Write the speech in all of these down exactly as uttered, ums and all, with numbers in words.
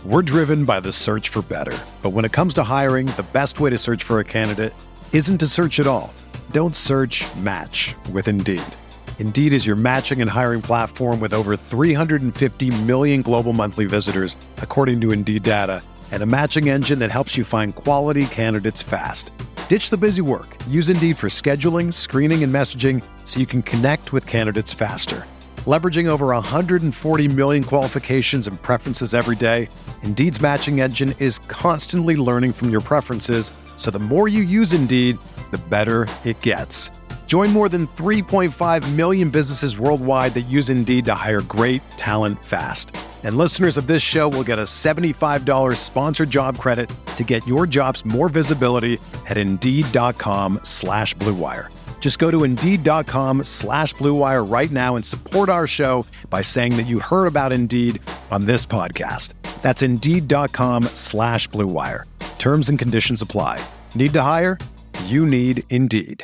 We're driven by the search for better. But when it comes to hiring, the best way to search for a candidate isn't to search at all. Don't search, match with Indeed. Indeed is your matching and hiring platform with over three hundred fifty million global monthly visitors, according to Indeed data, and a matching engine that helps you find quality candidates fast. Ditch the busy work. Use Indeed for scheduling, screening, and messaging so you can connect with candidates faster. Leveraging over one hundred forty million qualifications and preferences every day, Indeed's matching engine is constantly learning from your preferences, so the more you use Indeed, the better it gets. Join more than three point five million businesses worldwide that use Indeed to hire great talent fast. And listeners of this show will get a seventy-five dollars sponsored job credit to get your jobs more visibility at Indeed.com slash Blue Wire. Just go to Indeed.com slash Blue Wire right now and support our show by saying that you heard about Indeed on this podcast. That's Indeed.com slash Blue Wire. Terms and conditions apply. Need to hire? You need Indeed.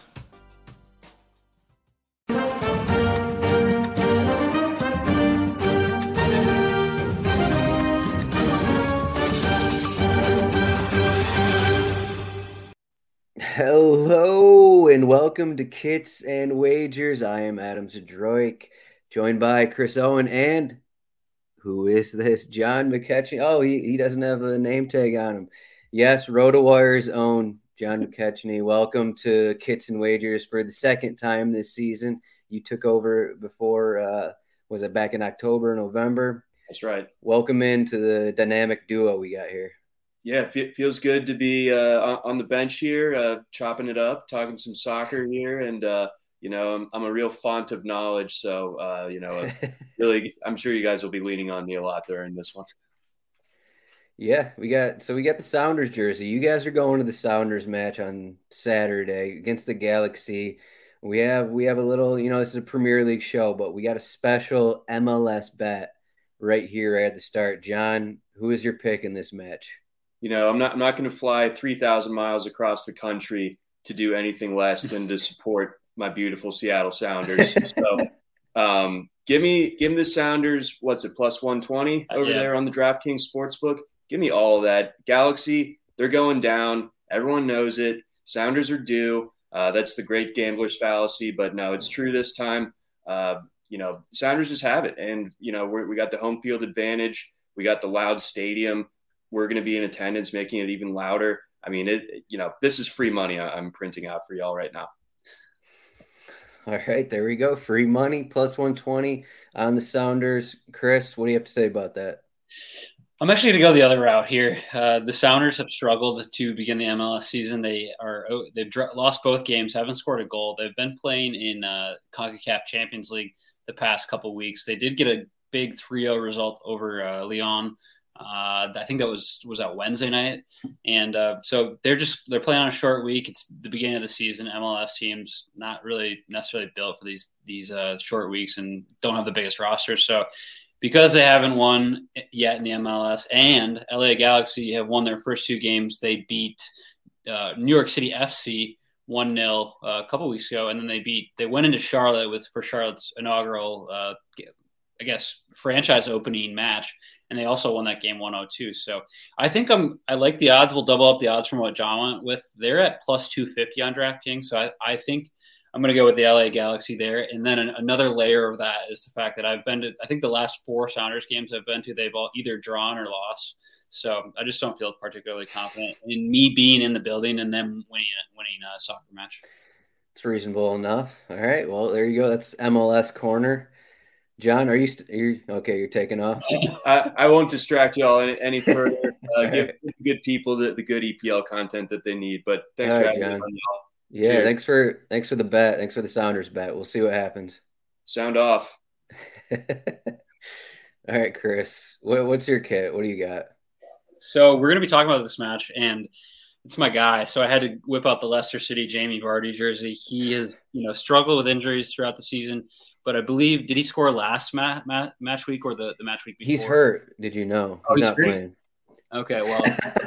Hello and welcome to Kits and Wagers. I am Adam Zadroik, joined by Chris Owen and who is this? John McKechnie. Oh, he, he doesn't have a name tag on him. Yes, RotoWire's own John McKechnie. Welcome to Kits and Wagers for the second time this season. You took over before, uh, was it back in October, November? That's right. Welcome into the dynamic duo we got here. Yeah, it feels good to be uh, on the bench here, uh, chopping it up, talking some soccer here. And, uh, you know, I'm, I'm a real font of knowledge. So, uh, you know, really, I'm sure you guys will be leaning on me a lot during this one. Yeah, we got so we got the Sounders jersey. You guys are going to the Sounders match on Saturday against the Galaxy. We have we have a little, you know, this is a Premier League show, but we got a special M L S bet right here at the start. John, who is your pick in this match? You know, I'm not I'm not going to fly three thousand miles across the country to do anything less than to support my beautiful Seattle Sounders. So um, give me give me the Sounders. What's it, plus one twenty over yeah. there on the DraftKings Sportsbook? Give me all of that. Galaxy, they're going down. Everyone knows it. Sounders are due. Uh, that's the great gambler's fallacy, but no, it's true this time. Uh, you know, Sounders just have it. And, you know, we're, we got the home field advantage. We got the loud stadium. We're going to be in attendance, making it even louder. I mean, it. You know, this is free money I'm printing out for y'all right now. All right, there we go. Free money, plus one twenty on the Sounders. Chris, what do you have to say about that? I'm actually going to go the other route here. Uh, the Sounders have struggled to begin the M L S season. They are they've lost both games, haven't scored a goal. They've been playing in uh, CONCACAF Champions League the past couple weeks. They did get a big three oh result over uh, Lyon. Uh, I think that was was that Wednesday night, and uh, so they're just they're playing on a short week. It's the beginning of the season. M L S teams not really necessarily built for these these uh, short weeks and don't have the biggest rosters. So because they haven't won yet in the M L S, and L A Galaxy have won their first two games, they beat uh, New York City F C one nil uh, a couple weeks ago, and then they beat they went into Charlotte with for Charlotte's inaugural uh, I guess franchise opening match, and they also won that game one oh two. So I think I'm I like the odds. We'll double up the odds from what John went with. They're at plus two fifty on DraftKings, so I, I think I'm going to go with the L A Galaxy there. And then an, another layer of that is the fact that I've been to I think the last four Sounders games I've been to, they've all either drawn or lost. So I just don't feel particularly confident in me being in the building and them winning winning a soccer match. It's reasonable enough. All right, well there you go. That's M L S Corner. John, are you, st- you're, okay, you're taking off? I, I won't distract you all any, any further. Uh, give right. good people the, the good E P L content that they need. But thanks all for right, having John. me on, y'all. Yeah, Cheers. thanks for thanks for the bet. Thanks for the Sounders bet. We'll see what happens. Sound off. All right, Chris, what, what's your kit? What do you got? So we're going to be talking about this match, and it's my guy. So I had to whip out the Leicester City Jamie Vardy jersey. He has, you know, struggled with injuries throughout the season. But I believe, did he score last ma- ma- match week or the, the match week before? He's hurt. Did you know? Oh, he's, he's not hurt? playing. Okay, well.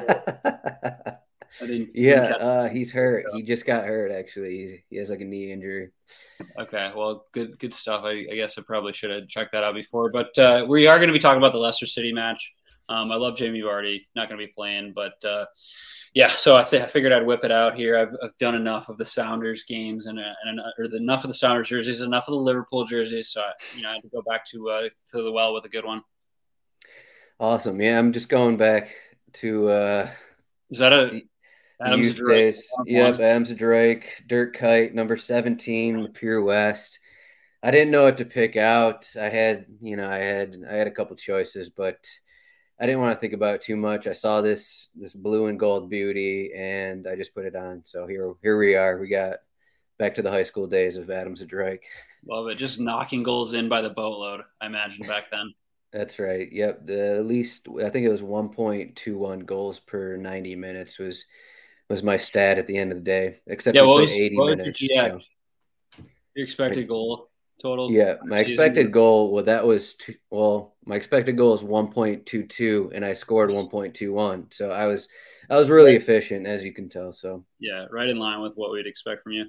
I didn't, yeah, didn't uh, he's hurt. He just got hurt, actually. He's, he has like a knee injury. Okay, well, good good stuff. I, I guess I probably should have checked that out before. But uh, we are going to be talking about the Leicester City match. Um, I love Jamie Vardy, not going to be playing, but uh, yeah. So I, th- I figured I'd whip it out here. I've, I've done enough of the Sounders games and, and or the, enough of the Sounders jerseys, enough of the Liverpool jerseys. So I, you know, I had to go back to uh, to the well with a good one. Awesome. Yeah, I'm just going back to uh, is that a the, Adam youth Zdroik, days. Yep, one? Adam Zdroik, Dirt Kite, number seventeen, Pure West. I didn't know what to pick out. I had, you know, I had I had a couple choices, but I didn't want to think about it too much. I saw this this blue and gold beauty, and I just put it on. So here here we are. We got back to the high school days of Adam Zdroik. Love it. Just knocking goals in by the boatload, I imagine, back then. That's right. Yep. The at least I think it was one point two one goals per ninety minutes was was my stat at the end of the day. Except yeah, we played was, eighty minutes. Your, so. your expected goal total? Yeah, my expected goal, well, that was two, well, my expected goal is one point two two, and I scored one point two one. So I was I was really right. efficient, as you can tell. So yeah, right in line with what we'd expect from you.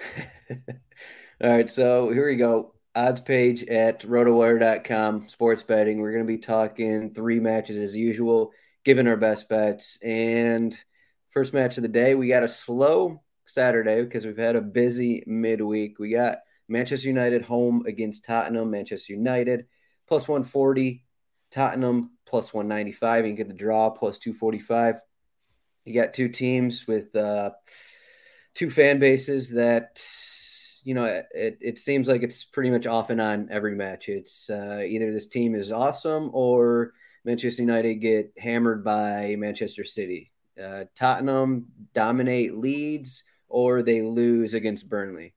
All right, so here we go. Odds page at rotowire dot com, sports betting. We're going to be talking three matches as usual, giving our best bets. And first match of the day, we got a slow Saturday because we've had a busy midweek. We got Manchester United home against Tottenham. Manchester United plus one forty, Tottenham plus one ninety-five. You can get the draw plus two forty-five. You got two teams with uh, two fan bases that, you know, it, it seems like it's pretty much off and on every match. It's uh, either this team is awesome or Manchester United get hammered by Manchester City. Uh, Tottenham dominate Leeds or they lose against Burnley.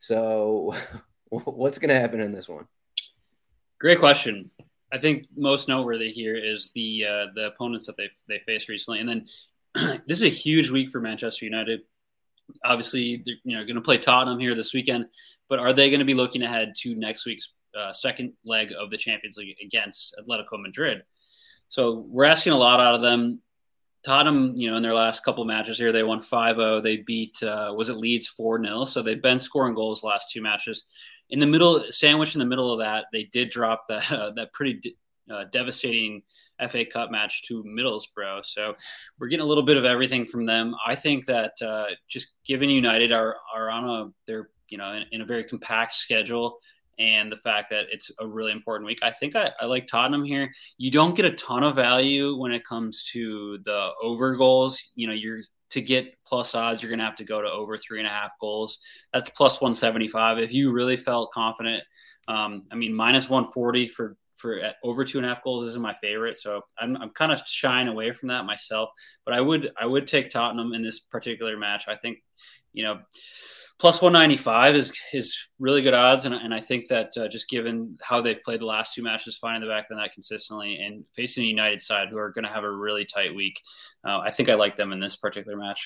So what's going to happen in this one? Great question. I think most noteworthy here is the uh, the opponents that they they faced recently. And then this is a huge week for Manchester United. Obviously, they're you know, going to play Tottenham here this weekend, but are they going to be looking ahead to next week's uh, second leg of the Champions League against Atletico Madrid? So we're asking a lot out of them. Tottenham, you know, in their last couple matches here, they won five oh. They beat, uh, was it Leeds four nil? So they've been scoring goals the last two matches. In the middle, sandwich in the middle of that, they did drop that uh, that pretty uh, devastating F A Cup match to Middlesbrough. So we're getting a little bit of everything from them. I think that uh, just given United are are on a they're you know in, in a very compact schedule. And the fact that it's a really important week. I think I, I like Tottenham here. You don't get a ton of value when it comes to the over goals. You know, you're to get plus odds, you're going to have to go to over three and a half goals. That's plus one seventy-five. If you really felt confident, um, I mean, minus one forty for, for over two and a half goals isn't my favorite. So I'm, I'm kind of shying away from that myself, but I would, I would take Tottenham in this particular match. I think, you know, plus one ninety-five is is really good odds, and, and I think that uh, just given how they've played the last two matches, finding the back of the net consistently, and facing the United side, who are going to have a really tight week, uh, I think I like them in this particular match.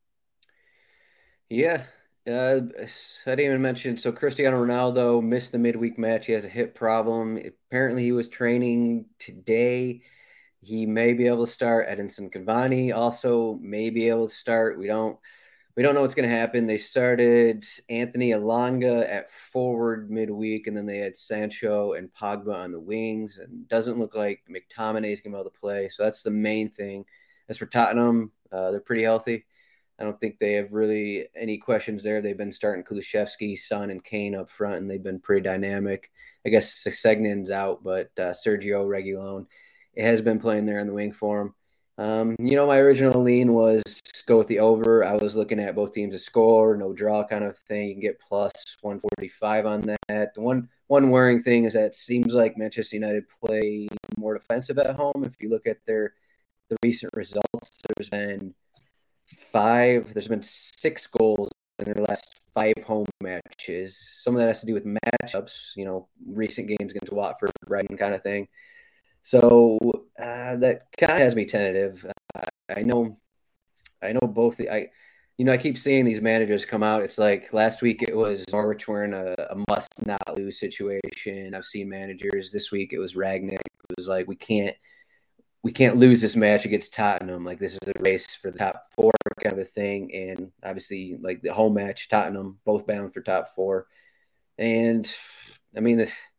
Yeah, uh, I didn't even mention, so Cristiano Ronaldo missed the midweek match. He has a hip problem. Apparently he was training today. He may be able to start. Edinson Cavani also may be able to start. We don't We don't know what's going to happen. They started Anthony Elanga at forward midweek, and then they had Sancho and Pogba on the wings. And doesn't look like McTominay is going to be able to play. So that's the main thing. As for Tottenham, uh, they're pretty healthy. I don't think they have really any questions there. They've been starting Kulusevski, Son, and Kane up front, and they've been pretty dynamic. I guess Segnen's out, but uh, Sergio Reguilon has been playing there on the wing for him. Um, you know, my original lean was go with the over. I was looking at both teams to score, no draw kind of thing. You can get plus one forty-five on that. The one one worrying thing is that it seems like Manchester United play more defensive at home. If you look at their the recent results, there's been five, there's been six goals in their last five home matches. Some of that has to do with matchups, you know, recent games against Watford, Brighton kind of thing. So uh, that kind of has me tentative. Uh, I know, I know both. The, I, you know, I keep seeing these managers come out. It's like last week it was Norwich were in a, a must not lose situation. I've seen managers this week. It was Ragnick. It was like we can't, we can't lose this match against Tottenham. Like this is a race for the top four kind of a thing. And obviously, like the home match, Tottenham both bound for top four. And I mean the.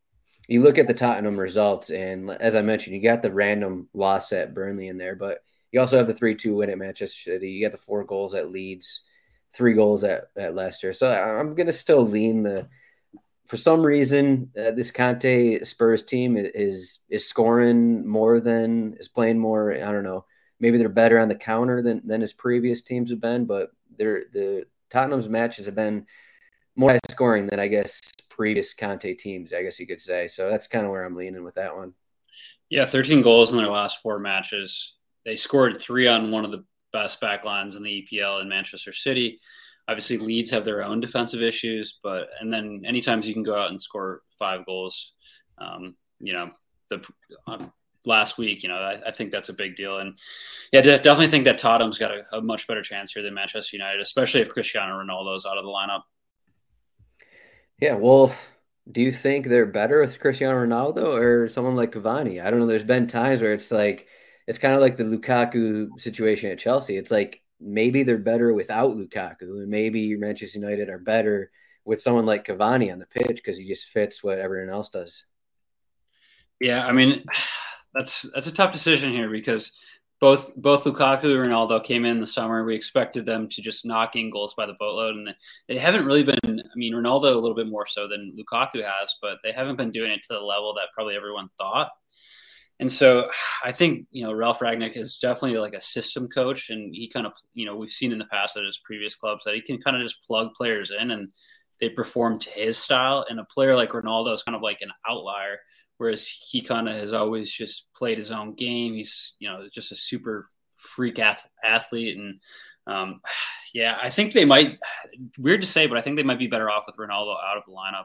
you look at the Tottenham results, and as I mentioned, you got the random loss at Burnley in there, but you also have the three two win at Manchester City. You got the four goals at Leeds, three goals at, at Leicester. So I'm going to still lean the – for some reason, uh, this Conte Spurs team is is scoring more than – is playing more – I don't know. Maybe they're better on the counter than, than his previous teams have been, but they're, the Tottenham's matches have been more high scoring than, I guess, previous Conte teams, I guess you could say. So that's kind of where I'm leaning with that one. Yeah, thirteen goals in their last four matches. They scored three on one of the best back lines in the E P L in Manchester City. Obviously, Leeds have their own defensive issues, but and then anytime you can go out and score five goals, um, you know, the um, last week, you know, I, I think that's a big deal. And yeah, definitely think that Tottenham's got a, a much better chance here than Manchester United, especially if Cristiano Ronaldo's out of the lineup. Yeah, well, do you think they're better with Cristiano Ronaldo or someone like Cavani? I don't know. There's been times where it's like, it's kind of like the Lukaku situation at Chelsea. It's like maybe they're better without Lukaku, and maybe Manchester United are better with someone like Cavani on the pitch because he just fits what everyone else does. Yeah, I mean, that's that's a tough decision here because both both Lukaku and Ronaldo came in the summer. We expected them to just knock in goals by the boatload, and they haven't really been. I mean, Ronaldo a little bit more so than Lukaku has, but they haven't been doing it to the level that probably everyone thought. And so I think, you know, Ralph Rangnick is definitely like a system coach, and he kind of, you know, we've seen in the past at his previous clubs that he can kind of just plug players in and they perform to his style. And a player like Ronaldo is kind of like an outlier, whereas he kind of has always just played his own game. He's, you know, just a super freak ath- athlete. And um, yeah, I think they might, weird to say, but I think they might be better off with Ronaldo out of the lineup.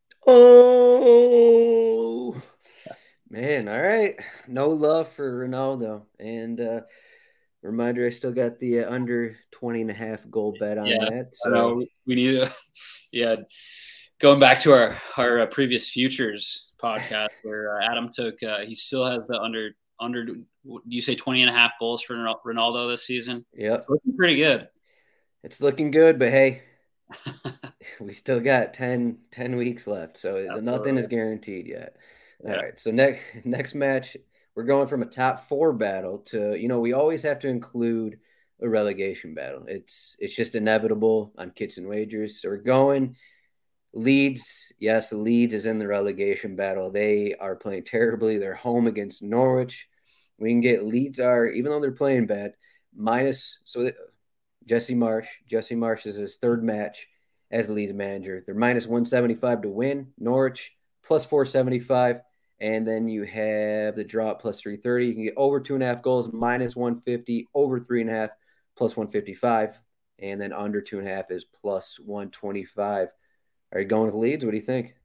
Oh, man, all right. No love for Ronaldo. And uh, reminder, I still got the uh, under twenty and a half goal bet on yeah, that. So I know. We need to, yeah, going back to our, our uh, previous futures podcast where uh, Adam took, uh, he still has the under, under, you say twenty and a half goals for Ronaldo this season? Yeah. It's looking pretty good. It's looking good, but hey, we still got ten, ten weeks left. So Absolutely. Nothing is guaranteed yet. All yeah. right. So next next match, we're going from a top four battle to, you know, we always have to include a relegation battle. It's it's just inevitable on Kits and Wagers. So we're going Leeds. Yes, Leeds is in the relegation battle. They are playing terribly. They're home against Norwich. We can get Leeds are, even though they're playing bad, minus so Jesse Marsh. Jesse Marsh is his third match as the Leeds manager. They're minus one seventy-five to win. Norwich plus four seventy-five. And then you have the draw at plus three thirty. You can get over two and a half goals, minus one fifty, over three and a half, plus one fifty-five. And then under two and a half is plus one twenty-five. Are you going with Leeds? What do you think?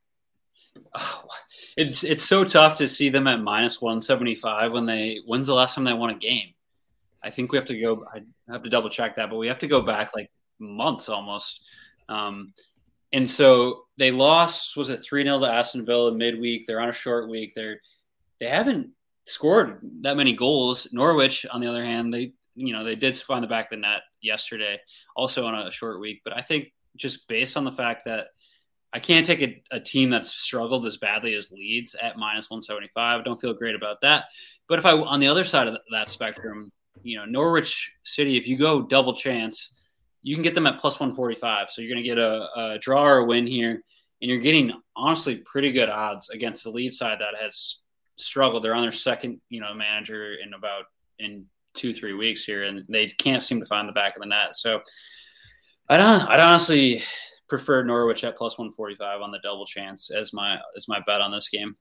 Oh, it's it's so tough to see them at minus one seventy-five when they, when's the last time they won a game? I think we have to go, I have to double check that, but we have to go back like months almost. Um, and so they lost, was it three nil to Aston Villa midweek? They're on a short week. They're, they haven't scored that many goals. Norwich, on the other hand, they, you know, they did find the back of the net yesterday, also on a short week. But I think just based on the fact that I can't take a, a team that's struggled as badly as Leeds at minus one seventy-five. I don't feel great about that. But if I, on the other side of that spectrum, you know, Norwich City, if you go double chance, you can get them at plus one forty-five. So you're going to get a, a draw or a win here. And you're getting, honestly, pretty good odds against the Leeds side that has struggled. They're on their second, you know, manager in about in two, three weeks here, and they can't seem to find the back of the net. So I don't, I'd honestly prefer Norwich at plus one forty-five on the double chance as my as my bet on this game.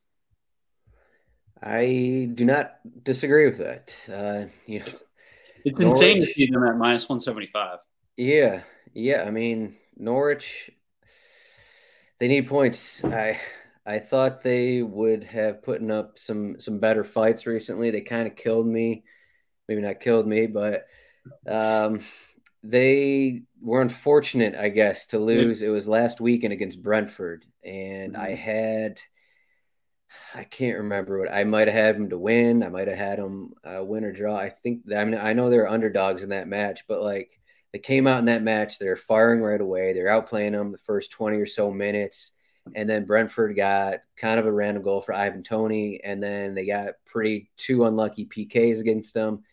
I do not disagree with that. Uh, you know, it's Norwich, insane to see them at minus one seventy-five. Yeah, yeah. I mean, Norwich, they need points. I I thought they would have putting up some some better fights recently. They kind of killed me. Maybe not killed me, but um, they were unfortunate, I guess, to lose. It was last weekend against Brentford, and I had I can't remember what I might have had them to win. I might have had them uh, win or draw. I think I mean I know they're underdogs in that match, but like they came out in that match, they're firing right away. They're outplaying them the first twenty or so minutes. And then Brentford got kind of a random goal for Ivan Toney, and then they got pretty two unlucky P Ks against them.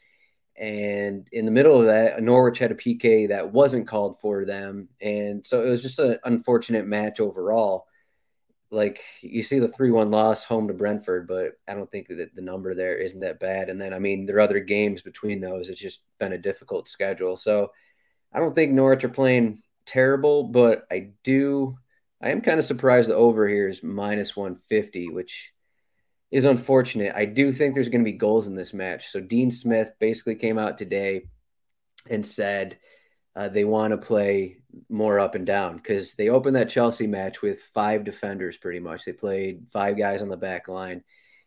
And in the middle of that, Norwich had a P K that wasn't called for them. And so it was just an unfortunate match overall. Like, you see the three one loss home to Brentford, but I don't think that the number there isn't that bad. And then, I mean, there are other games between those. It's just been a difficult schedule. So I don't think Norwich are playing terrible, but I do – I am kind of surprised the over here is minus one fifty, which is unfortunate. I do think there's going to be goals in this match. So Dean Smith basically came out today and said – Uh, they want to play more up and down because they opened that Chelsea match with five defenders pretty much. They played five guys on the back line.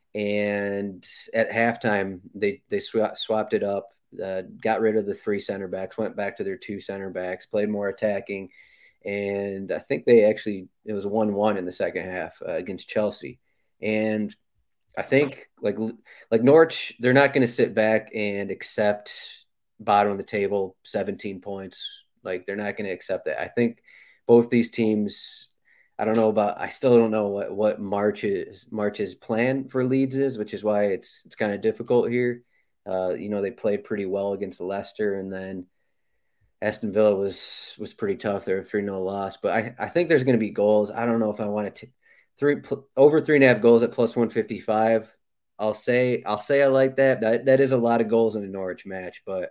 And at halftime, they, they sw- swapped it up, uh, got rid of the three center backs, went back to their two center backs, played more attacking. And I think they actually – it was one one in the second half uh, against Chelsea. And I think like like Norwich, they're not going to sit back and accept – bottom of the table, seventeen points. Like, they're not going to accept that. I think both these teams, I don't know about, I still don't know what, what March's, March's plan for Leeds is, which is why it's, it's kind of difficult here. Uh, you know, they played pretty well against Leicester, and then Aston Villa was, was pretty tough. They're a three nil loss, but I, I think there's going to be goals. I don't know if I want to, t- three, pl- over three and a half goals at plus one fifty-five. I'll say, I'll say I like that. That, that is a lot of goals in a Norwich match, but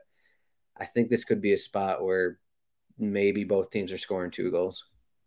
I think this could be a spot where maybe both teams are scoring two goals.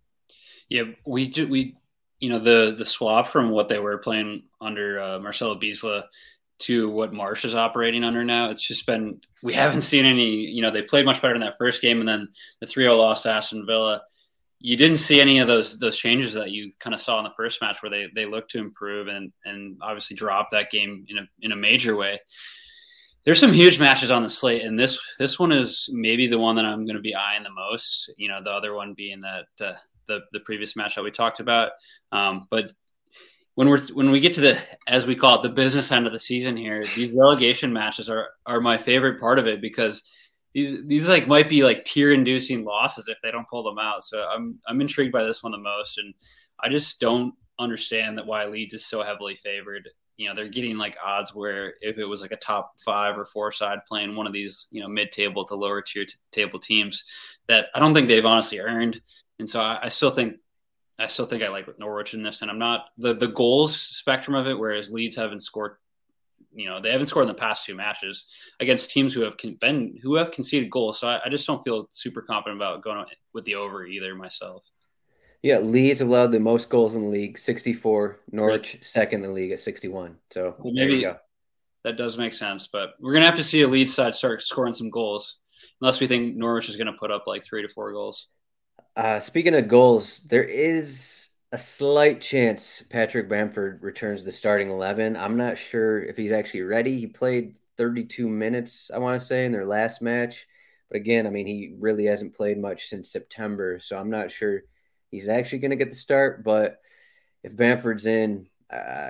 Yeah, we do. We, you know, the the swap from what they were playing under uh, Marcelo Bielsa to what Marsch is operating under now. It's just been, we haven't seen any. You know, they played much better in that first game, and then the three nil loss to Aston Villa. You didn't see any of those those changes that you kind of saw in the first match, where they they looked to improve and and obviously drop that game in a in a major way. There's some huge matches on the slate, and this this one is maybe the one that I'm going to be eyeing the most. You know, the other one being that uh, the the previous match that we talked about. Um, but when we're when we get to the, as we call it, the business end of the season here, these relegation matches are are my favorite part of it, because these these like might be like tear-inducing losses if they don't pull them out. So I'm I'm intrigued by this one the most, and I just don't understand that why Leeds is so heavily favored. You know, they're getting like odds where if it was like a top five or four side playing one of these, you know, mid-table to lower tier t- table teams that I don't think they've honestly earned. And so I, I still think, I still think I like Norwich in this, and I'm not the, the goals spectrum of it. Whereas Leeds haven't scored, you know, they haven't scored in the past two matches against teams who have con- been, who have conceded goals. So I, I just don't feel super confident about going with the over either myself. Yeah, Leeds allowed the most goals in the league, sixty-four. Norwich second in the league at sixty-one. So well, maybe there you go. That does make sense, but we're gonna have to see a Leeds side start scoring some goals, unless we think Norwich is gonna put up like three to four goals. Uh, speaking of goals, there is a slight chance Patrick Bamford returns to the starting eleven. I'm not sure if he's actually ready. He played thirty-two minutes, I want to say, in their last match. But again, I mean, he really hasn't played much since September, so I'm not sure he's actually going to get the start. But if Bamford's in, uh,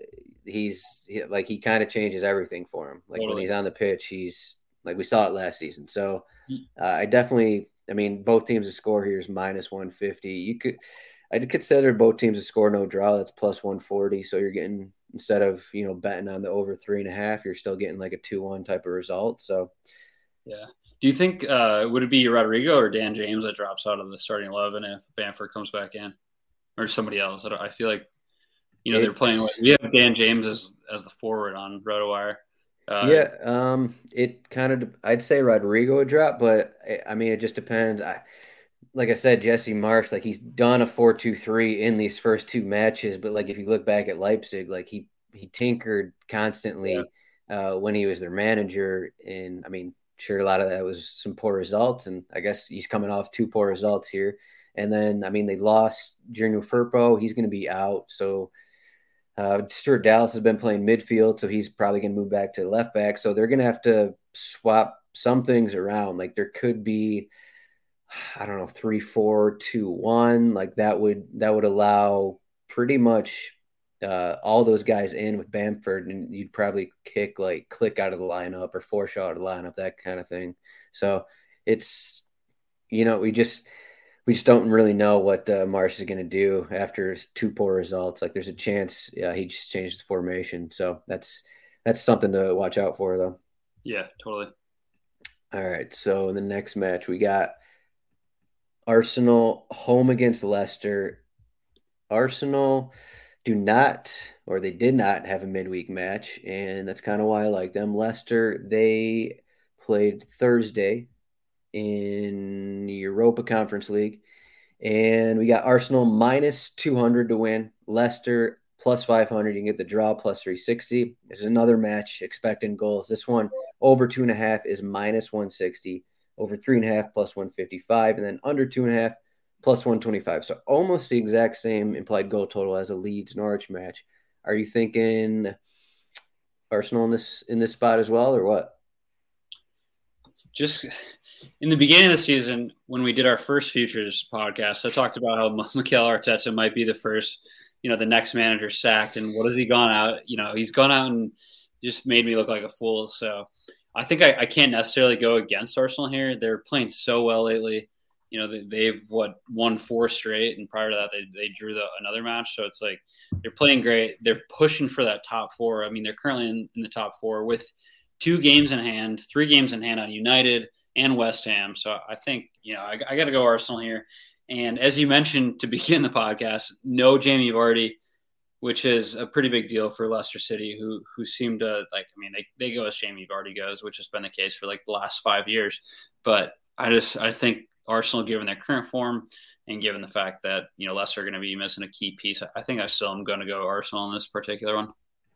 he's he, like he kind of changes everything for him. Like totally. When he's on the pitch, he's like we saw it last season. So uh, I definitely, I mean, both teams to score here is minus one fifty. You could, I'd consider both teams to score no draw. That's plus one forty. So you're getting, instead of, you know, betting on the over three and a half, you're still getting like a two one type of result. So yeah. Do you think, uh, would it be Rodrigo or Dan James that drops out of the starting eleven if Bamford comes back in, or somebody else? I, I feel like, you know, it's, they're playing with, we have Dan James as, as the forward on RotoWire. Uh, yeah. Um, it kind of, I'd say Rodrigo would drop, but I mean, it just depends. I, like I said, Jesse Marsch, like he's done a four two three in these first two matches, but like if you look back at Leipzig, like he, he tinkered constantly yeah. uh, when he was their manager. And I mean, sure, a lot of that was some poor results, and I guess he's coming off two poor results here. And then, I mean, they lost Junior Firpo. He's going to be out. So uh, Stuart Dallas has been playing midfield, so he's probably going to move back to left back. So they're going to have to swap some things around. Like there could be, I don't know, three, four, two, one. Like that would that would allow pretty much uh, all those guys in with Bamford, and you'd probably kick like Click out of the lineup or Forshaw out of the lineup, that kind of thing. So it's, you know, we just we just don't really know what uh, Marsh is going to do after two poor results. Like there's a chance yeah, he just changed the formation. So that's that's something to watch out for, though. Yeah, totally. All right. So in the next match, we got Arsenal home against Leicester. Arsenal do not, or they did not have a midweek match, and that's kind of why I like them. Leicester, they played Thursday in the Europa Conference League. And we got Arsenal minus two hundred to win. Leicester plus five hundred. You can get the draw plus three sixty. This is another match expecting goals. This one over two and a half is minus one sixty. Over three and a half plus one fifty-five. And then under two and a half plus one twenty-five. So almost the exact same implied goal total as a Leeds Norwich match. Are you thinking Arsenal in this in this spot as well, or what? Just in the beginning of the season, when we did our first futures podcast, I talked about how Mikel Arteta might be the first, you know, the next manager sacked. And what has he gone out? You know, he's gone out and just made me look like a fool. So I think I, I can't necessarily go against Arsenal here. They're playing so well lately. You know, they, they've what won four straight, and prior to that, they they drew the, another match. So it's like they're playing great. They're pushing for that top four. I mean, they're currently in, in the top four with two games in hand, three games in hand on United and West Ham. So I think, you know, I, I got to go Arsenal here. And as you mentioned to begin the podcast, no Jamie Vardy, which is a pretty big deal for Leicester City, who who seem to, like, I mean, they, they go as Jamie Vardy goes, which has been the case for like the last five years. But I just, I think Arsenal, given their current form and given the fact that, you know, Leicester are going to be missing a key piece, I think I still am going to go Arsenal in this particular one.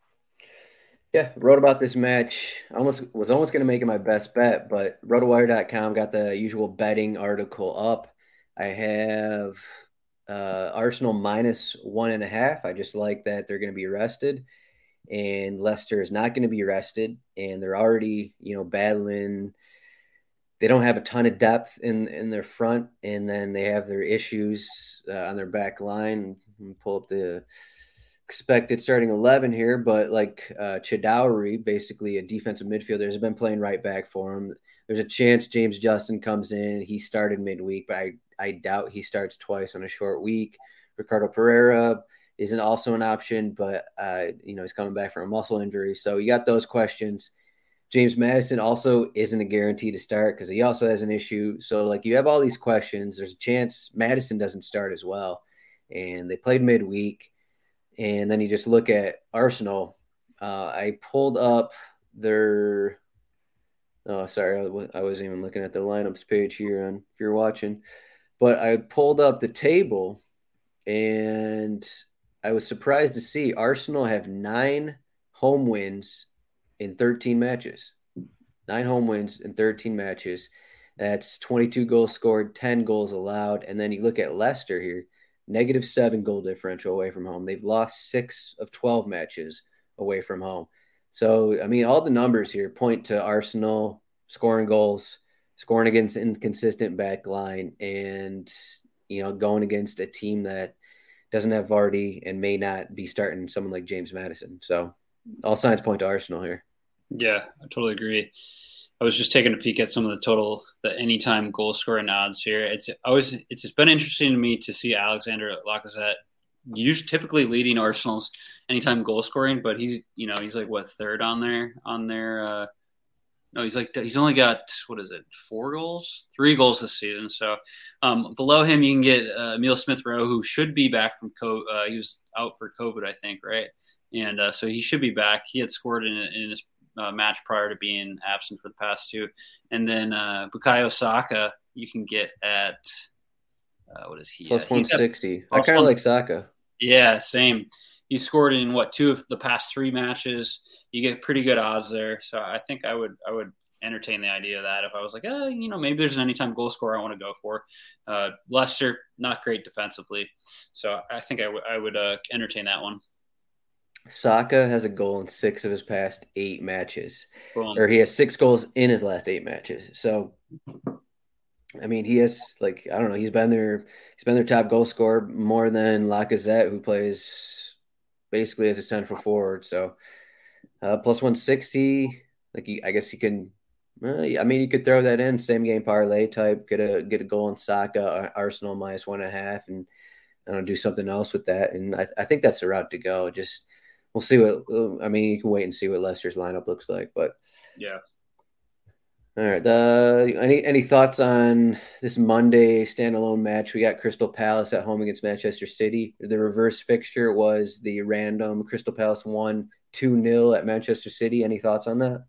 Yeah, wrote about this match. Almost was almost going to make it my best bet, but rotowire dot com got the usual betting article up. I have uh, Arsenal minus one and a half. I just like that they're going to be arrested, and Leicester is not going to be arrested, and they're already, you know, battling. They don't have a ton of depth in in their front, and then they have their issues uh, on their back line. Pull up the expected starting eleven here, but like uh, Chidowry, basically a defensive midfielder, has been playing right back for him. There's a chance James Justin comes in. He started midweek, but I, I doubt he starts twice on a short week. Ricardo Pereira isn't also an option, but uh, you know, he's coming back from a muscle injury. So you got those questions. James Maddison also isn't a guarantee to start because he also has an issue. So like you have all these questions. There's a chance Maddison doesn't start as well. And they played midweek. And then you just look at Arsenal. Uh, I pulled up their – oh, sorry, I, w- I wasn't even looking at the lineups page here on if you're watching. But I pulled up the table, and I was surprised to see Arsenal have nine home wins in thirteen matches. Nine home wins in thirteen matches. That's twenty-two goals scored, ten goals allowed. And then you look at Leicester here. Negative seven goal differential away from home. They've lost six of twelve matches away from home. So, I mean, all the numbers here point to Arsenal scoring goals, scoring against inconsistent back line, and, you know, going against a team that doesn't have Vardy and may not be starting someone like James Maddison. So all signs point to Arsenal here. Yeah, I totally agree. I was just taking a peek at some of the total, the anytime goal scoring odds here. It's always it's been interesting to me to see Alexander Lacazette, usually typically leading Arsenal's anytime goal scoring, but he's you know he's like what third on there on their. Uh, no, he's like he's only got what is it four goals, three goals this season. So um, below him you can get uh, Emile Smith Rowe, who should be back from COVID. Uh, he was out for COVID, I think, right? And uh, so he should be back. He had scored in, in his Uh, match prior to being absent for the past two. And then uh, Bukayo Saka, you can get at, uh, what is he? Plus uh, one sixty. I kind of like Saka. Yeah, same. He scored in, what, two of the past three matches. You get pretty good odds there. So I think I would I would entertain the idea of that if I was like, oh, you know, maybe there's an anytime goal scorer I want to go for. Uh, Leicester, not great defensively. So I think I, w- I would uh, entertain that one. Saka has a goal in six of his past eight matches. Boom. Or he has six goals in his last eight matches. So, I mean, he has, like, I don't know, he's been their he's been their top goal scorer more than Lacazette, who plays basically as a central forward. So, uh, plus one sixty, like, you, I guess you can Well, yeah, I mean, you could throw that in same game parlay type, get a get a goal in Saka, Arsenal minus one and a half, and I don't know, do something else with that. And I, I think that's the route to go. Just we'll see what I mean. You can wait and see what Leicester's lineup looks like. But yeah. All right. The any any thoughts on this Monday standalone match? We got Crystal Palace at home against Manchester City. The reverse fixture was the random Crystal Palace won two nil at Manchester City. Any thoughts on that?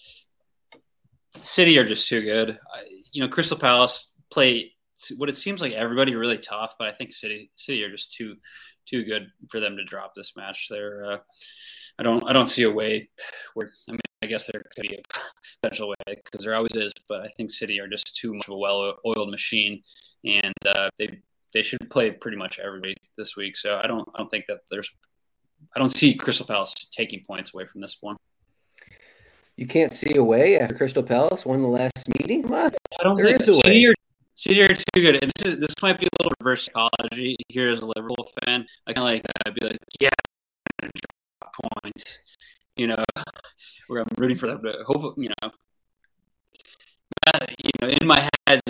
City are just too good. I, you know, Crystal Palace play what it seems like everybody really tough, but I think City City are just too too good for them to drop this match. They're uh, I don't I don't see a way where I mean I guess there could be a potential way because there always is, but I think City are just too much of a well-oiled machine, and uh, they they should play pretty much everybody this week. So I don't I don't think that there's I don't see Crystal Palace taking points away from this one. You can't see a way after Crystal Palace won the last meeting. Come on. I don't there think is a City way. Are, City are too good. And this, is, this might be a little reverse psychology here as a Liverpool fan. I kind of like uh, be like, yeah, drop points. You know, where I'm rooting for them to hopefully, you know, uh, you know, in my head,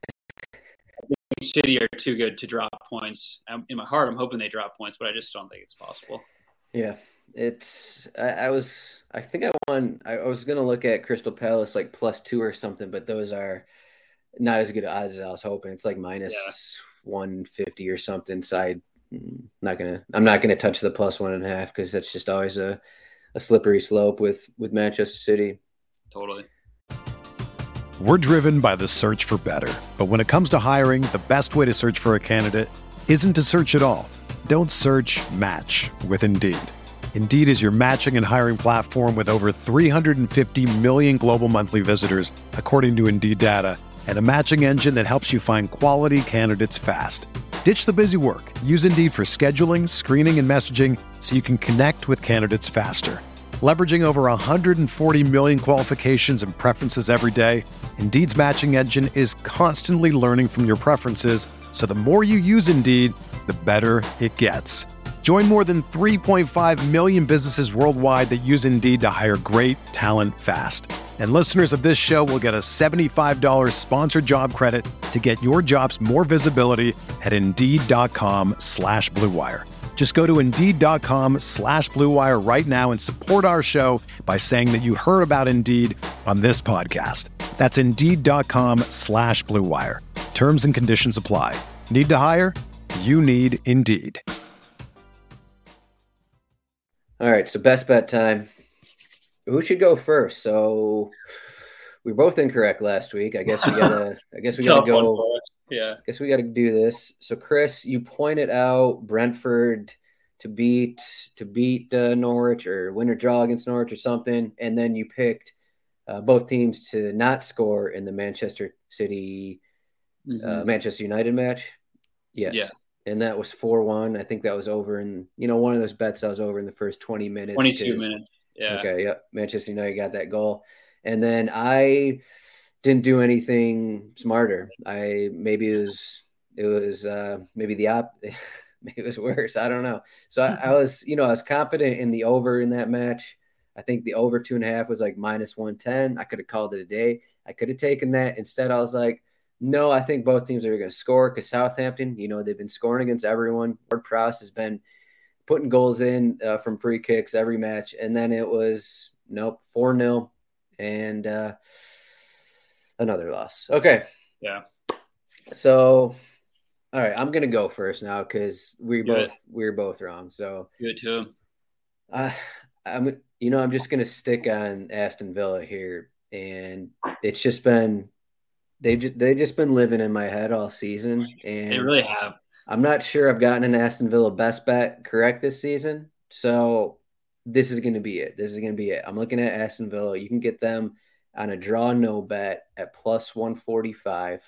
City are too good to drop points. Um, in my heart, I'm hoping they drop points, but I just don't think it's possible. Yeah, it's. I, I was. I think I won. I, I was gonna look at Crystal Palace like plus two or something, but those are not as good odds as I was hoping. It's like minus yeah. one fifty or something. So I'm not gonna. I'm not gonna touch the plus one and a half because that's just always a. a slippery slope with, with Manchester City. Totally. We're driven by the search for better. But when it comes to hiring, the best way to search for a candidate isn't to search at all. Don't search, match with Indeed. Indeed is your matching and hiring platform with over three hundred fifty million global monthly visitors, according to Indeed data, and a matching engine that helps you find quality candidates fast. Ditch the busy work. Use Indeed for scheduling, screening, and messaging so you can connect with candidates faster. Leveraging over one hundred forty million qualifications and preferences every day, Indeed's matching engine is constantly learning from your preferences, so the more you use Indeed, the better it gets. Join more than three point five million businesses worldwide that use Indeed to hire great talent fast. And listeners of this show will get a seventy-five dollars sponsored job credit to get your jobs more visibility at Indeed.com slash Blue Wire. Just go to Indeed.com slash Blue Wire right now and support our show by saying that you heard about Indeed on this podcast. That's Indeed.com slash Blue Wire. Terms and conditions apply. Need to hire? You need Indeed. All right, so best bet time. Who should go first? So we were both incorrect last week. I guess we gotta. I guess we gotta go. Yeah. I guess we gotta do this. So Chris, you pointed out Brentford to beat to beat uh, Norwich or win or draw against Norwich or something, and then you picked uh, both teams to not score in the Manchester City mm-hmm. uh, Manchester United match. Yes. Yeah. And that was four one. I think that was over in, you know, one of those bets that was over in the first twenty minutes. twenty-two minutes. Yeah. Okay. Yep. Manchester United got that goal. And then I didn't do anything smarter. I maybe it was, it was uh, maybe the op, maybe it was worse. I don't know. So I, I was, you know, I was confident in the over in that match. I think the over two and a half was like minus one ten. I could have called it a day. I could have taken that. Instead, I was like, no, I think both teams are going to score because Southampton, you know, they've been scoring against everyone. Ward-Prowse has been putting goals in uh, from free kicks every match. And then it was, nope, four nil and uh, another loss. Okay. Yeah. So, all right, I'm going to go first now because we Do both it. we we're both wrong. So, Good too. Uh, I'm, you know, I'm just going to stick on Aston Villa here. And it's just been, They've just, they've just been living in my head all season. And They really have. I'm not sure I've gotten an Aston Villa best bet correct this season. So this is going to be it. This is going to be it. I'm looking at Aston Villa. You can get them on a draw no bet at plus one forty-five.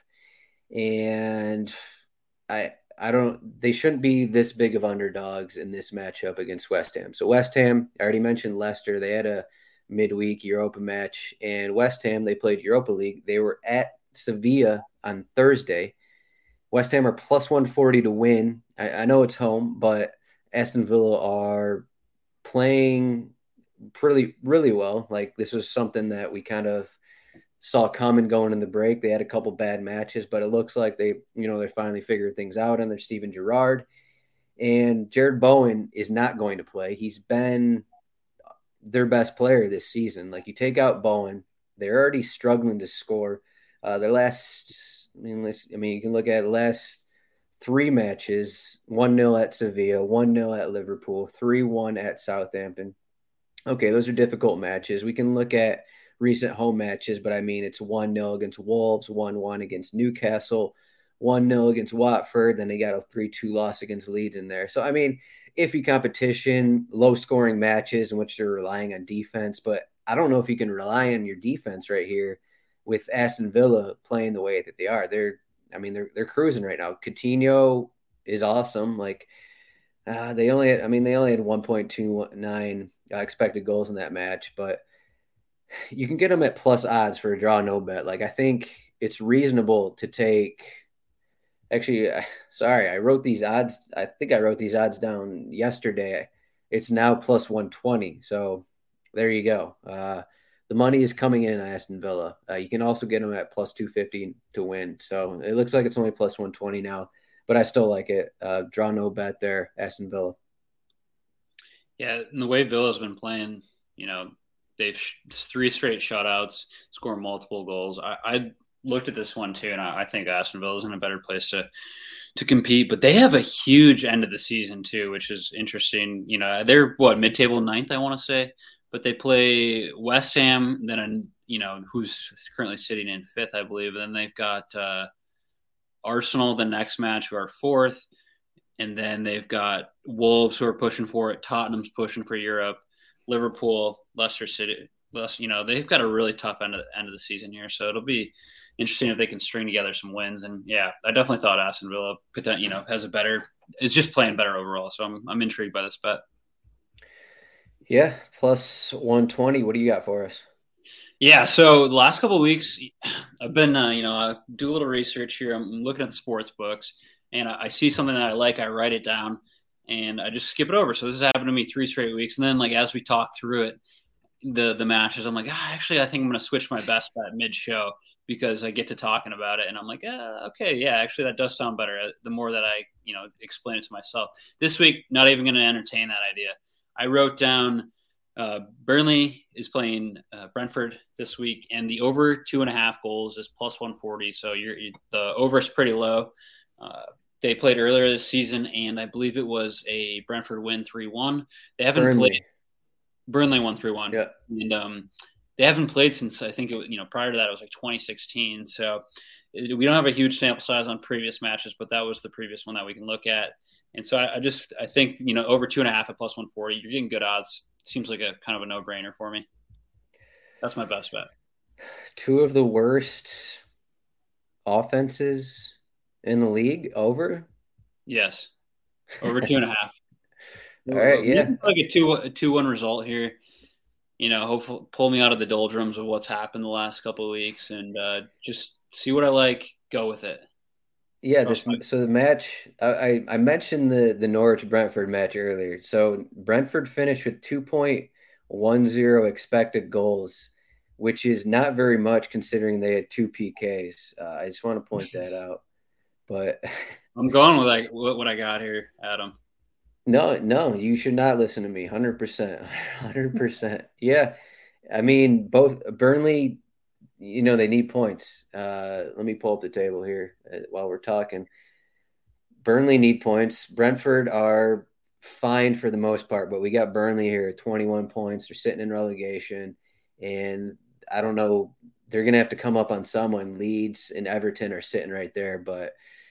And I I don't – they shouldn't be this big of underdogs in this matchup against West Ham. So West Ham, I already mentioned Leicester. They had a midweek Europa match. And West Ham, they played Europa League. They were at Sevilla on Thursday. West Ham are plus one forty to win. I, I know it's home, but Aston Villa are playing pretty, really well. Like this was something that we kind of saw coming going in the break. They had a couple bad matches, but it looks like they, you know, they're finally figured things out under Steven Gerrard. And Jared Bowen is not going to play. He's been their best player this season. Like, you take out Bowen, they're already struggling to score. Uh, their last, I mean, I mean, you can look at the last three matches: one nil at Sevilla, one nil at Liverpool, three one at Southampton. Okay, those are difficult matches. We can look at recent home matches, but I mean, it's one nil against Wolves, one one against Newcastle, one nil against Watford. Then they got a three two loss against Leeds in there. So, I mean, iffy competition, low-scoring matches in which they're relying on defense. But I don't know if you can rely on your defense right here with Aston Villa playing the way that they are. They're, I mean, they're they're cruising right now. Coutinho is awesome. Like, uh, they only had, I mean, they only had one point two nine uh, expected goals in that match, but you can get them at plus odds for a draw no bet. Like, I think it's reasonable to take. Actually, sorry, I wrote these odds. I think I wrote these odds down yesterday. It's now plus one twenty. So there you go. Uh, the money is coming in Aston Villa. Uh, you can also get them at plus two fifty to win. So it looks like it's only plus one twenty now, but I still like it. Uh, draw no bet there, Aston Villa. Yeah, and the way Villa's been playing, you know, they've sh- three straight shutouts, scored multiple goals. I, I looked at this one too, and I, I think Aston Villa is in a better place to to compete. But they have a huge end of the season too, which is interesting. You know, they're what, mid-table ninth, I want to say, but they play West Ham, then a, you know, who's currently sitting in fifth, I believe. And then they've got uh, Arsenal the next match, who are fourth, and then they've got Wolves, who are pushing for it. Tottenham's pushing for Europe. Liverpool, Leicester City. You know, they've got a really tough end of the end of the season here, so it'll be interesting if they can string together some wins. And yeah, I definitely thought Aston Villa, you know, has a better, is just playing better overall. So I'm I'm intrigued by this bet. Yeah, plus one twenty. What do you got for us? Yeah, so the last couple of weeks, I've been, uh, you know, I do a little research here. I'm looking at the sports books, and I, I see something that I like, I write it down, and I just skip it over. So this has happened to me three straight weeks, and then like as we talk through it, the the matches, I'm like, ah, actually, I think I'm going to switch my best bet mid-show because I get to talking about it, and I'm like, ah, okay, yeah, actually, that does sound better the more that I, you know, explain it to myself. This week, not even going to entertain that idea. I wrote down uh, Burnley is playing uh, Brentford this week, and the over two and a half goals is plus one forty, so you're, you, the over is pretty low. Uh, they played earlier this season, and I believe it was a Brentford win three one. They haven't Burnley. played – Burnley won three one. Yeah. And um, they haven't played since, I think, it, you know, prior to that, it was like twenty sixteen. So it, we don't have a huge sample size on previous matches, but that was the previous one that we can look at. And so I, I just, I think, you know, over two and a half at plus one forty, you're getting good odds. It seems like a kind of a no-brainer for me. That's my best bet. Two of the worst offenses in the league over? Yes. Over two and a half. All right, yeah. Like a two a two one result here. You know, hopefully pull me out of the doldrums of what's happened the last couple of weeks, and uh, just see what I like. Go with it. Yeah. This, so the match, I, I mentioned the the Norwich Brentford match earlier. So Brentford finished with two point one zero expected goals, which is not very much considering they had two P Ks. Uh, I just want to point that out. But I'm going with like what, what I got here, Adam. No, no, you should not listen to me. one hundred percent. one hundred percent. Yeah. I mean, both Burnley, you know, they need points. Uh, let me pull up the table here while we're talking. Burnley need points. Brentford are fine for the most part, but we got Burnley here at twenty-one points. They're sitting in relegation, and I don't know. They're going to have to come up on someone. Leeds and Everton are sitting right there, but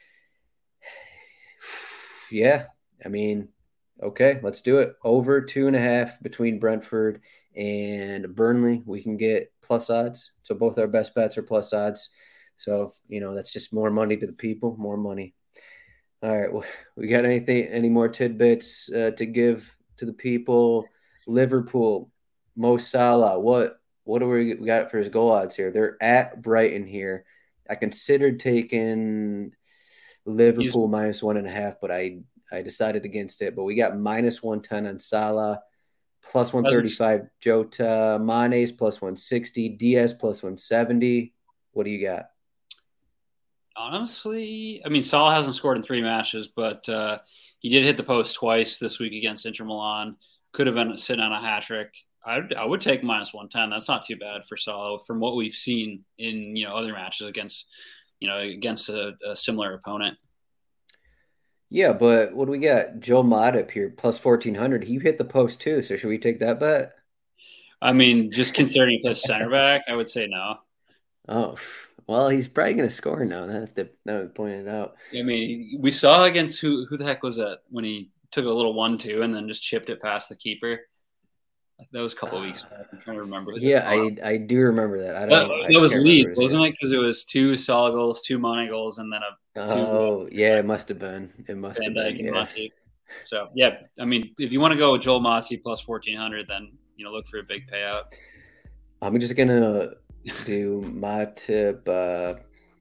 yeah, I mean, okay, let's do it. Over two and a half between Brentford and Burnley. We can get plus odds. So both our best bets are plus odds. So, you know, that's just more money to the people, more money. All right. Well, we got anything, any more tidbits uh, to give to the people? Liverpool, Mo Salah. What, what do we got for his goal odds here? They're at Brighton here. I considered taking Liverpool He's- minus one and a half, but I, I decided against it, but we got minus one ten on Salah, plus one thirty-five. Jota. Mane's plus one sixty. Diaz plus one seventy. What do you got? Honestly, I mean, Salah hasn't scored in three matches, but uh, he did hit the post twice this week against Inter Milan. Could have been sitting on a hat trick. I, I would take minus one ten. That's not too bad for Salah from what we've seen in, you know, other matches against, you know, against a, a similar opponent. Yeah, but what do we got? Joe Matip here, plus fourteen hundred. He hit the post too, so should we take that bet? I mean, just considering he plays center back, I would say no. Oh, well, he's probably going to score now. That's the, that was pointed out. I mean, we saw against who who the heck was that when he took a little one two and then just chipped it past the keeper. That was a couple of weeks back. I'm trying to remember. Yeah, I, I do remember that. I don't. That, that was Leeds, wasn't it? Because it was two Salah goals, two Mane goals, and then a. Two oh yeah, it must have been. It must have been. Yeah. So yeah, I mean, if you want to go with Joel Matip plus fourteen hundred, then you know look for a big payout. I'm just gonna do Matip, uh,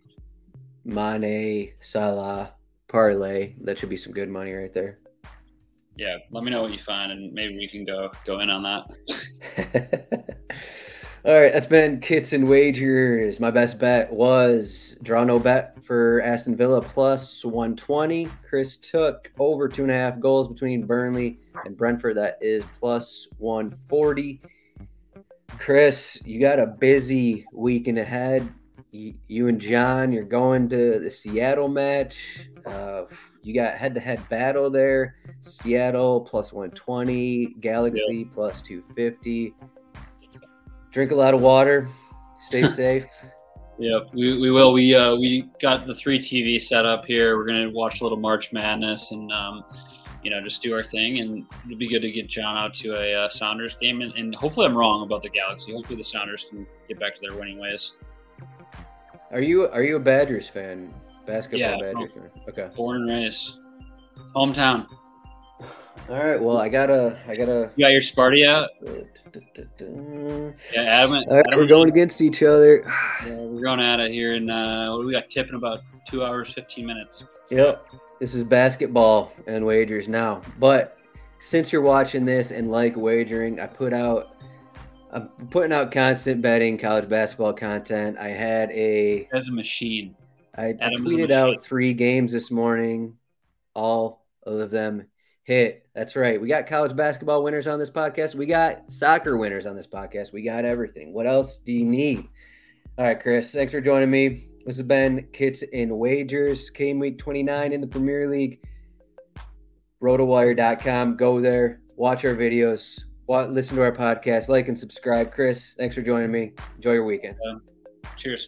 Mane, Salah parlay. That should be some good money right there. Yeah, let me know what you find, and maybe we can go go in on that. All right, that's been Kits and Wagers. My best bet was draw no bet for Aston Villa plus one twenty. Chris took over two and a half goals between Burnley and Brentford. That is plus one forty. Chris, you got a busy weekend ahead. You, you and John, you're going to the Seattle match. Uh, you got head-to-head battle there. Seattle plus one twenty. Galaxy yep. plus two fifty. Drink a lot of water. Stay safe. Yep, we, we will. We uh, we got the three T V set up here. We're going to watch a little March Madness and, um, you know, just do our thing. And it'd be good to get John out to a uh, Sounders game. And, and hopefully I'm wrong about the Galaxy. Hopefully the Sounders can get back to their winning ways. Are you are you a Badgers fan? Basketball yeah, Badgers fan? Okay. Born and raised. Hometown. All right. Well, I gotta I gotta. You got your Sparty out? Yeah, Adam. All right, Adam we're going against each other. Yeah, we're going at it here, and uh, what do we got? Tipping about two hours, fifteen minutes. Yep. This is basketball and wagers now. But since you're watching this and like wagering, I put out. I'm putting out constant betting, college basketball content. I had a. As a machine. I, I tweeted out three games this morning. All of them hit. That's right. We got college basketball winners on this podcast. We got soccer winners on this podcast. We got everything. What else do you need? All right, Chris, thanks for joining me. This has been Kits and Wagers. Game week twenty-nine in the Premier League. rotowire dot com. Go there. Watch our videos. Watch, listen to our podcast. Like and subscribe. Chris, thanks for joining me. Enjoy your weekend. Um, cheers.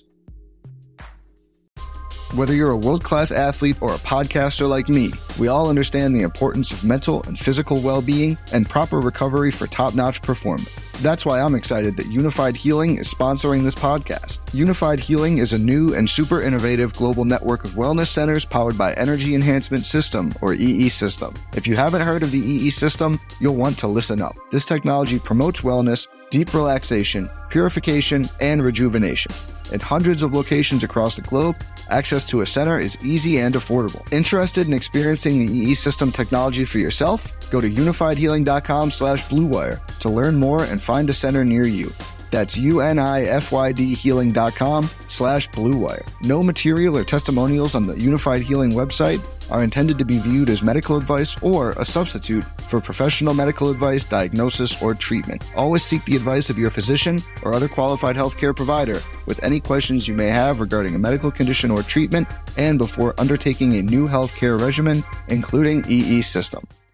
Whether you're a world-class athlete or a podcaster like me, we all understand the importance of mental and physical well-being and proper recovery for top-notch performance. That's why I'm excited that Unified Healing is sponsoring this podcast. Unified Healing is a new and super innovative global network of wellness centers powered by Energy Enhancement System, or E E System. If you haven't heard of the E E System, you'll want to listen up. This technology promotes wellness, deep relaxation, purification, and rejuvenation. At hundreds of locations across the globe, access to a center is easy and affordable. Interested in experiencing the E E System technology for yourself? Go to unified healing dot com slash blue wire to learn more and find a center near you. That's unified healing dot com slash blue wire. No material or testimonials on the Unified Healing website are intended to be viewed as medical advice or a substitute for professional medical advice, diagnosis, or treatment. Always seek the advice of your physician or other qualified healthcare provider with any questions you may have regarding a medical condition or treatment and before undertaking a new healthcare regimen, including E E System.